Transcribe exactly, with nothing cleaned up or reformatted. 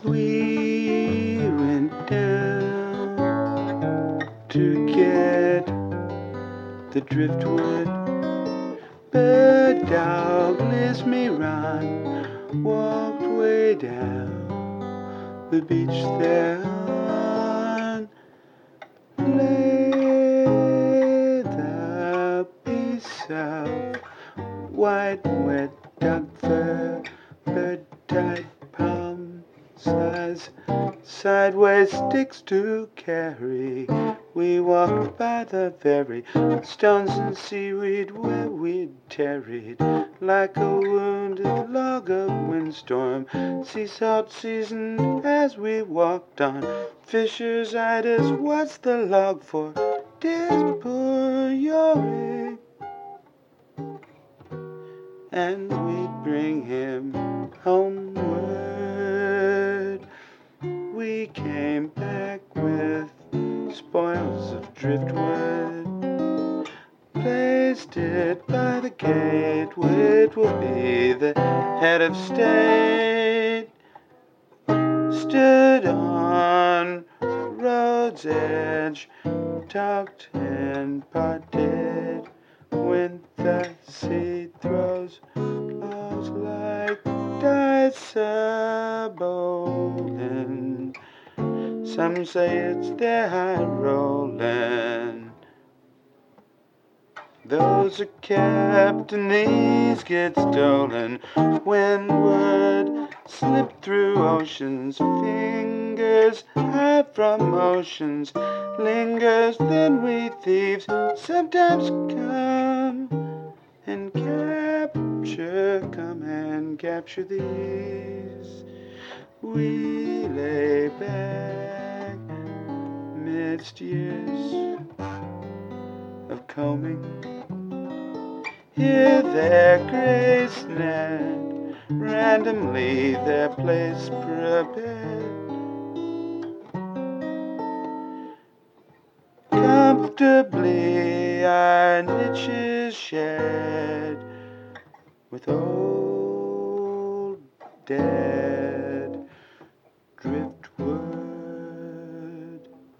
We went down to get the driftwood, but Douglas me run walked way down the beach there, lay the piece of white wet duck fur, bird tied palm size, sideways sticks to carry. We walked by the very stones and seaweed where we'd tarried, like a wounded log of windstorm, sea salt seasoned as we walked on. Fishers eyed us, what's the log for? 'Tis poor Yorick, and we'd bring him homeward. We came back with spoils of driftwood, placed it by the gate, which will be the head of state. Stood on road's edge, talked and parted, when the sea throws clouds like dice a-bowling. Some say it's their high rollin'. Those are kept and these get stolen. When word slipped through oceans, fingers high from oceans, lingers, then we thieves sometimes come and capture, come and capture these. We lay back midst years of combing, here their grace net, randomly their place prepared, comfortably our niches shared with old dead.